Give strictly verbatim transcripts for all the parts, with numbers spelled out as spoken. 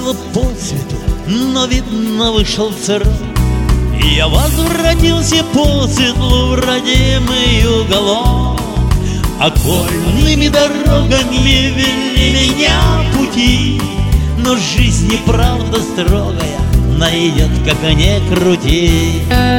застыло по цвету, но, видно, вышел срок, и я возвратился по светлу в родимый уголок. Окольными дорогами вели меня пути, но жизнь неправда строгая найдет, как ни крути.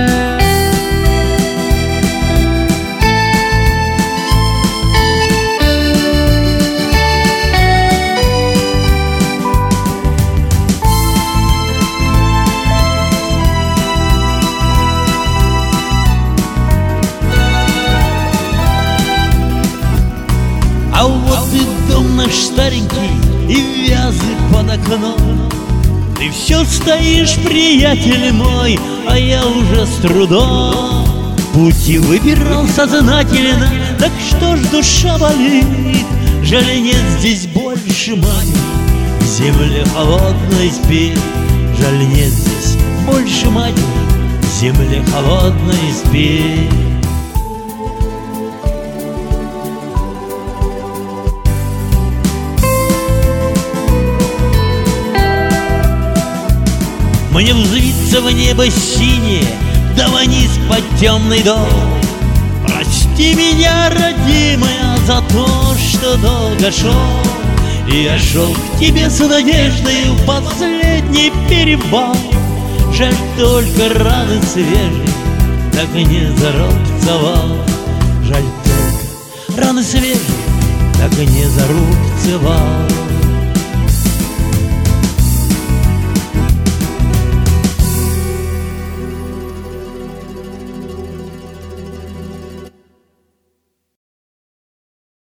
А вот и дом наш старенький, и вязы под окном. Ты все стоишь, приятель мой, а я уже с трудом пути выбирал сознательно. Так что ж душа болит, жаль, нет здесь больше матери, в земле холодной спит. Жаль, нет здесь больше матери, в земле холодной спит. Мне взвиться в небо синее, да вниз под темный дом. Прости меня, родимая, за то, что долго шел. Я шел к тебе с надеждой в последний перевал. Жаль, только раны свежие так и не зарубцевал. Жаль, только раны свежие так и не зарубцевал.